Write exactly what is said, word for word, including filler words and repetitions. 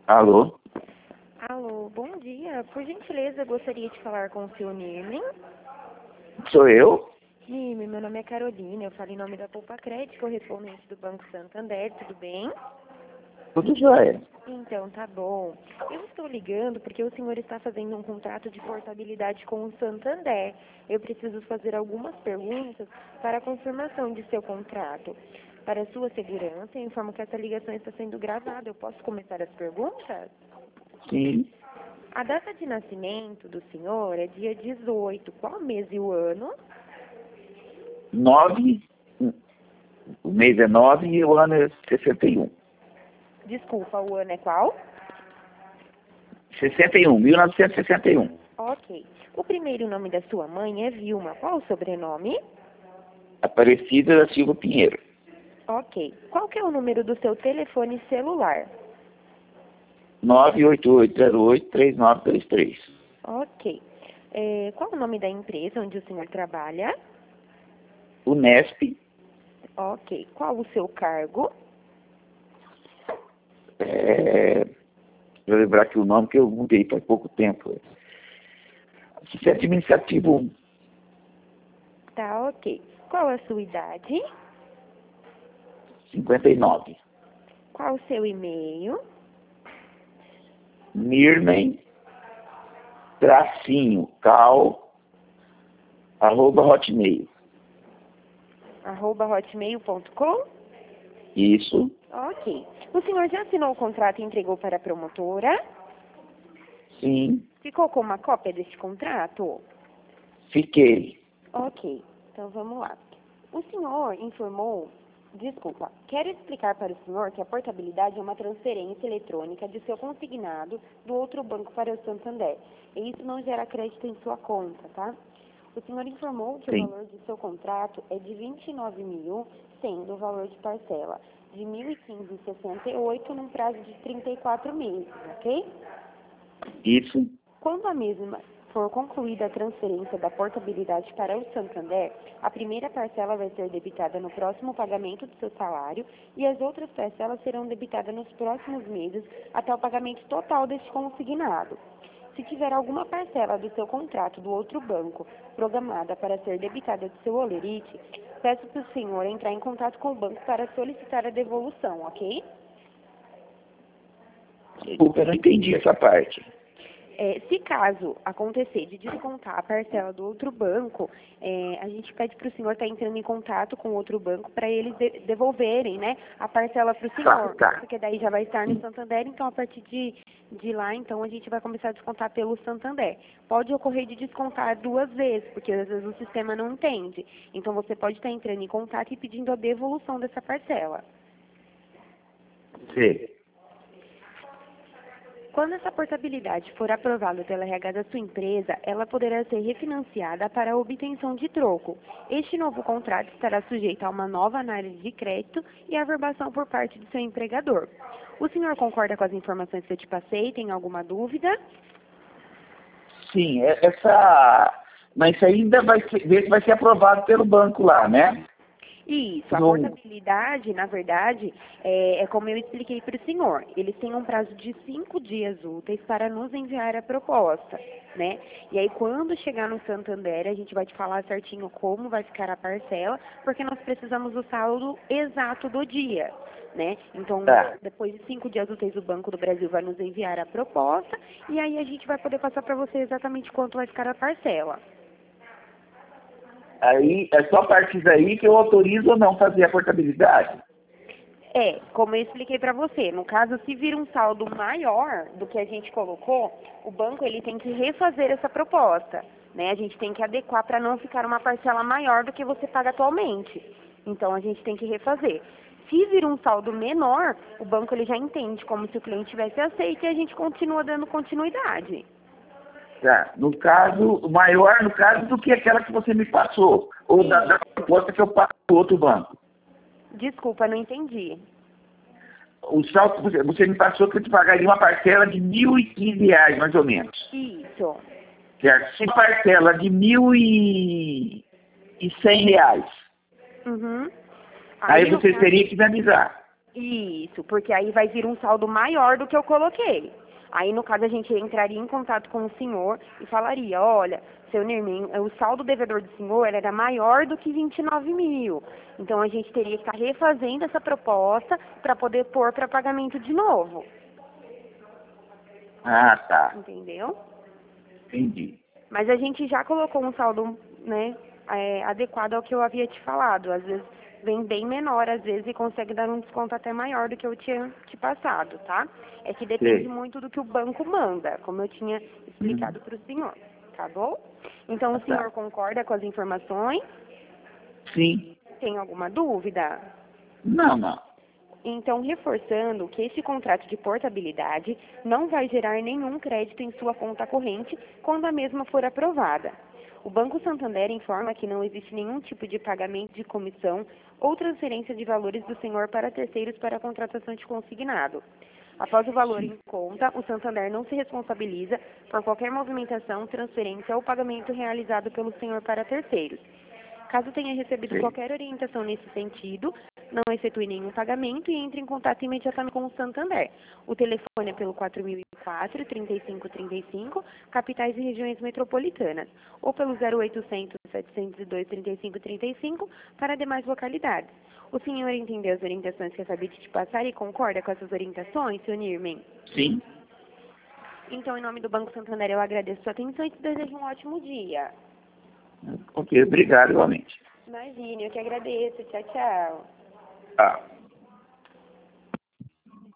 Alô? Alô, bom dia. Por gentileza, eu gostaria de falar com o seu Nirmin. Sou eu? Nirmin, meu nome é Carolina, eu falo em nome da Poupa Crédito, correspondente do Banco Santander, tudo bem? Tudo jóia. Então, tá bom. Eu estou ligando porque o senhor está fazendo um contrato de portabilidade com o Santander. Eu preciso fazer algumas perguntas para a confirmação de seu contrato. Para sua segurança, eu informo que essa ligação está sendo gravada. Eu posso começar as perguntas? Sim. A data de nascimento do senhor é dia dezoito. Qual mês e o ano? Nove. O mês é nove e o ano é sessenta e um. Desculpa, o ano é qual? sessenta e um, mil novecentos e sessenta e um. Ok. O primeiro nome da sua mãe é Vilma. Qual o sobrenome? Aparecida da Silva Pinheiro. Ok. Qual que é o número do seu telefone celular? nove oito oito zero oito três nove dois três. Ok. É, qual o nome da empresa onde o senhor trabalha? Unesp. Ok. Qual o seu cargo? É... Vou lembrar aqui o nome que eu mudei faz pouco tempo. Assistente administrativo um. Tá, ok. Qual a sua idade? cinquenta e nove. Qual o seu e-mail? Nirmen, tracinho, cal, arroba hotmail. arroba hotmail ponto com? Isso. Ok. O senhor já assinou o contrato e entregou para a promotora? Sim. Ficou com uma cópia deste contrato? Fiquei. Ok. Então vamos lá. O senhor informou... Desculpa. Quero explicar para o senhor que a portabilidade é uma transferência eletrônica de seu consignado do outro banco para o Santander. E isso não gera crédito em sua conta, tá? O senhor informou que o Sim. valor do seu contrato é de vinte e nove mil, sendo o valor de parcela de mil e quinze vírgula sessenta e oito num prazo de trinta e quatro meses, ok? Isso. Quando a mesma for concluída a transferência da portabilidade para o Santander, a primeira parcela vai ser debitada no próximo pagamento do seu salário e as outras parcelas serão debitadas nos próximos meses até o pagamento total deste consignado. Se tiver alguma parcela do seu contrato do outro banco programada para ser debitada do seu holerite, peço para o senhor entrar em contato com o banco para solicitar a devolução, ok? Desculpa, eu não entendi essa parte. É, se caso acontecer de descontar a parcela do outro banco, é, a gente pede para o senhor estar entrando em contato com o outro banco para eles de- devolverem, né, a parcela para o senhor. Tá, tá. Porque daí já vai estar no Santander, então a partir de, de lá, então a gente vai começar a descontar pelo Santander. Pode ocorrer de descontar duas vezes, porque às vezes o sistema não entende. Então você pode estar entrando em contato e pedindo a devolução dessa parcela. Sim. Quando essa portabilidade for aprovada pela R H da sua empresa, ela poderá ser refinanciada para a obtenção de troco. Este novo contrato estará sujeito a uma nova análise de crédito e averbação por parte do seu empregador. O senhor concorda com as informações que eu te passei? Tem alguma dúvida? Sim, é- essa. Mas isso ainda vai ser, ver se vai ser aprovado pelo banco lá, né? Isso, a Não. portabilidade, na verdade, é, é como eu expliquei para o senhor. Eles têm um prazo de cinco dias úteis para nos enviar a proposta, né? E aí, quando chegar no Santander, a gente vai te falar certinho como vai ficar a parcela, porque nós precisamos do saldo exato do dia, né? Então, Tá. depois de cinco dias úteis, o Banco do Brasil vai nos enviar a proposta e aí a gente vai poder passar para você exatamente quanto vai ficar a parcela. Aí é só a partir daí que eu autorizo ou não fazer a portabilidade. É, como eu expliquei para você, no caso, se vir um saldo maior do que a gente colocou, o banco ele tem que refazer essa proposta, né? A gente tem que adequar para não ficar uma parcela maior do que você paga atualmente. Então, a gente tem que refazer. Se vir um saldo menor, o banco ele já entende como se o cliente tivesse aceito e a gente continua dando continuidade. Tá. No caso, maior no caso do que aquela que você me passou. Ou da, da proposta que eu passo do outro banco. Desculpa, não entendi. O saldo que você, você me passou que eu te pagaria uma parcela de mil e quinze reais, mais ou menos. Isso. Certo? Se parcela de mil e cem reais. Uhum. Aí no você caso- teria que me avisar. Isso, porque aí vai vir um saldo maior do que eu coloquei. Aí, no caso, a gente entraria em contato com o senhor e falaria, olha, seu Nirmin, o saldo devedor do senhor era maior do que vinte e nove mil. Então, a gente teria que estar refazendo essa proposta para poder pôr para pagamento de novo. Ah, tá. Entendeu? Entendi. Mas a gente já colocou um saldo, né, é, adequado ao que eu havia te falado. Às vezes vem bem menor, às vezes, e consegue dar um desconto até maior do que eu tinha te passado, tá? É que depende Sei. muito do que o banco manda, como eu tinha explicado Hum. para o senhor, tá bom? Então, Ah, o senhor tá. concorda com as informações? Sim. Tem alguma dúvida? Não, não. Então, reforçando que esse contrato de portabilidade não vai gerar nenhum crédito em sua conta corrente quando a mesma for aprovada. O Banco Santander informa que não existe nenhum tipo de pagamento de comissão ou transferência de valores do senhor para terceiros para a contratação de consignado. Após o valor em conta, o Santander não se responsabiliza por qualquer movimentação, transferência ou pagamento realizado pelo senhor para terceiros. Caso tenha recebido Sei. qualquer orientação nesse sentido, não efetue nenhum pagamento e entre em contato imediatamente com o Santander. O telefone é pelo quatro mil e quatro, trinta e cinco trinta e cinco, capitais e regiões metropolitanas, ou pelo zero oitocentos, setecentos e dois, trinta e cinco trinta e cinco para demais localidades. O senhor entendeu as orientações que acabei de te passar e concorda com essas orientações, senhor Nirmin? Sim. Então, em nome do Banco Santander, eu agradeço a sua atenção e te desejo um ótimo dia. Ok, obrigado igualmente. Imagine, eu que agradeço. Tchau, tchau. Tá.